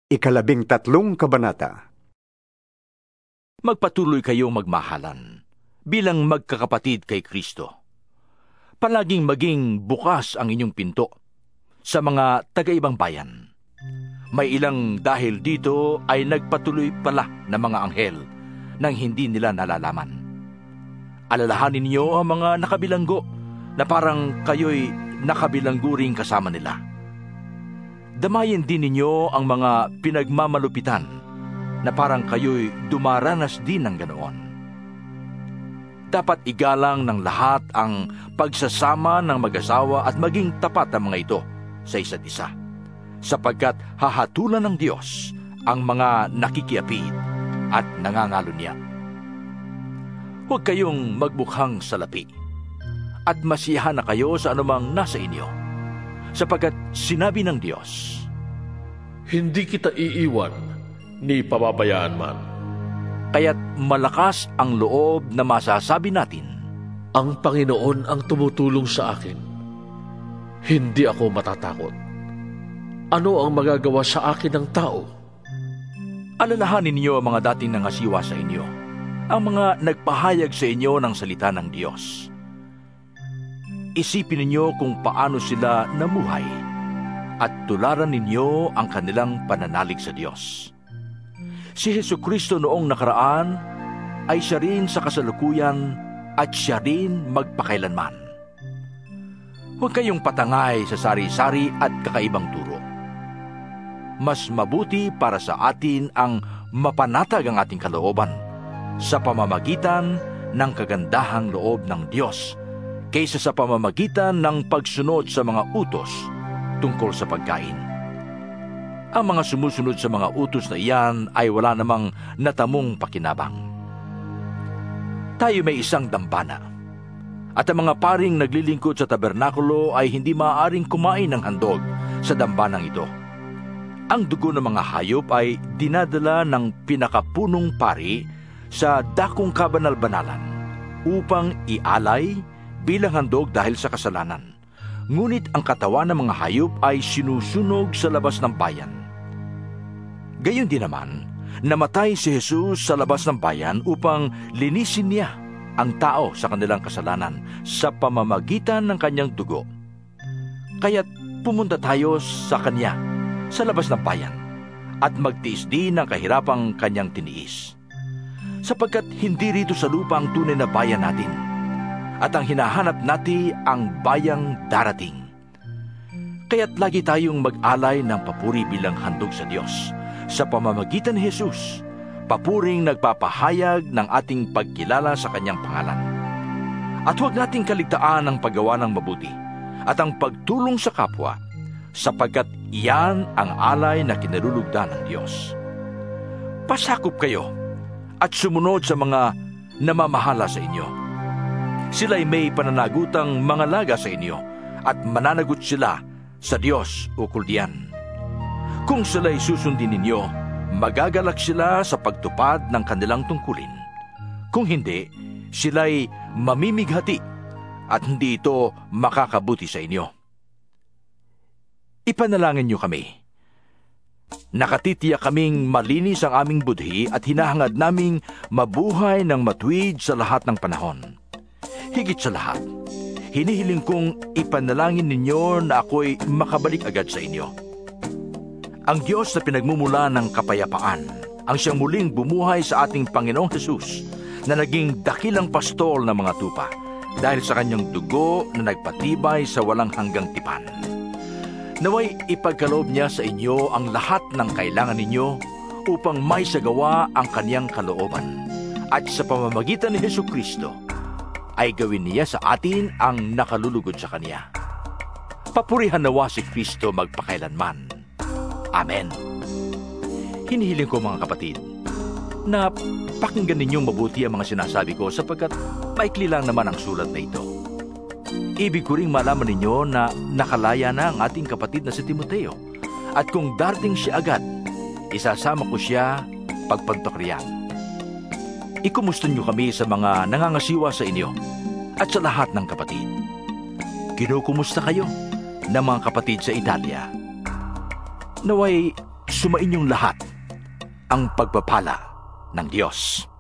13 kabanata. Magpatuloy kayong magmahalan bilang magkakapatid kay Kristo. Palaging maging bukas ang inyong pinto sa mga taga-ibang bayan. May ilang dahil dito ay nagpatuloy pala ng mga anghel nang hindi nila nalalaman. Alalahanin niyo ang mga nakabilanggo na parang kayo'y nakabilanggo ring kasama nila. Damayin din ninyo ang mga pinagmamalupitan na parang kayo'y dumaranas din ng ganoon. Dapat igalang ng lahat ang pagsasama ng mag-asawa at maging tapat ang mga ito sa isa't isa, sapagkat hahatulan ng Diyos ang mga nakikiapid at nangangalunya. Huwag kayong magmukhang salapi at masiyahan na kayo sa anumang nasa inyo, sapagkat sinabi ng Diyos, "Hindi kita iiwan, ni pababayaan man." Kaya't malakas ang loob na masasabi natin, Ang Panginoon ang tumutulong sa akin. Hindi ako matatakot. Ano ang magagawa sa akin ng tao? alalahanin niyo ang mga dating nangasiwa sa inyo, ang mga nagpahayag sa inyo ng salita ng Diyos. Isipin ninyo kung paano sila namuhay at tularan ninyo ang kanilang pananalig sa Diyos. Si Jesucristo noong nakaraan ay siya rin sa kasalukuyan at siya rin magpakailanman. Huwag kayong patangay sa sari-sari at kakaibang turo. Mas mabuti para sa atin ang mapanatag ang ating kalooban sa pamamagitan ng kagandahang loob ng Diyos kaysa sa pamamagitan ng pagsunod sa mga utos tungkol sa pagkain. Ang mga sumusunod sa mga utos na iyan ay wala namang natamong pakinabang. Tayo may isang dambana, at ang mga paring naglilingkod sa tabernakulo ay hindi maaaring kumain ng handog sa dambanang ito. Ang dugo ng mga hayop ay dinadala ng pinakapunong pari sa dakong kabanal-banalan upang ialay bilang handog dahil sa kasalanan. Ngunit ang katawan ng mga hayop ay sinusunog sa labas ng bayan. Gayon din naman, namatay si Jesus sa labas ng bayan upang linisin niya ang tao sa kanilang kasalanan sa pamamagitan ng kanyang dugo. Kaya't pumunta tayo sa kanya sa labas ng bayan at magtiis din ng kahirapang kanyang tiniis. Sapagkat hindi rito sa lupa ang tunay na bayan natin, at ang hinahanap natin ang bayang darating. Kaya't lagi tayong mag-alay ng papuri bilang handog sa Diyos sa pamamagitan ni Jesus, papuring nagpapahayag ng ating pagkilala sa kanyang pangalan. At huwag nating kaligtaan ang paggawa ng mabuti at ang pagtulong sa kapwa, sapagkat iyan ang alay na kinalulugdan ng Diyos. Pasakop kayo at sumunod sa mga namamahala sa inyo. Sila'y may pananagutang mangalaga sa inyo at mananagot sila sa Diyos ukol diyan. Kung sila'y susundin ninyo, magagalak sila sa pagtupad ng kanilang tungkulin. Kung hindi, sila'y mamimighati at hindi ito makakabuti sa inyo. Ipanalangin niyo kami. Nakatitiyak kaming malinis ang aming budhi at hinahangad naming mabuhay ng matuwid sa lahat ng panahon. Higit sa lahat, hinihiling kong ipanalangin ninyo na ako'y makabalik agad sa inyo. Ang Diyos na pinagmumula ng kapayapaan, ang siyang muling bumuhay sa ating Panginoong Jesus, na naging dakilang pastol ng mga tupa, dahil sa kanyang dugo na nagpatibay sa walang hanggang tipan. Naway ipagkaloob niya sa inyo ang lahat ng kailangan ninyo upang may sagawa ang kanyang kalooban, at sa pamamagitan ni Jesucristo, ay gawin niya sa atin ang nakalulugod sa kanya. Papurihan nawa si Kristo magpakailanman. Amen. Hinihiling ko mga kapatid, na pakinggan ninyong mabuti ang mga sinasabi ko sapagkat maikli lang naman ang sulat na ito. Ibig ko ring malaman ninyo na nakalaya na ang ating kapatid na si Timoteo, at kung darating siya agad, isasama ko siya pagpantakriyan. Ikumusta niyo kami sa mga nangangasiwa sa inyo at sa lahat ng kapatid. Kinukumusta kayo ng mga kapatid sa Italia. Naway sumainyong lahat ang pagpapala ng Diyos.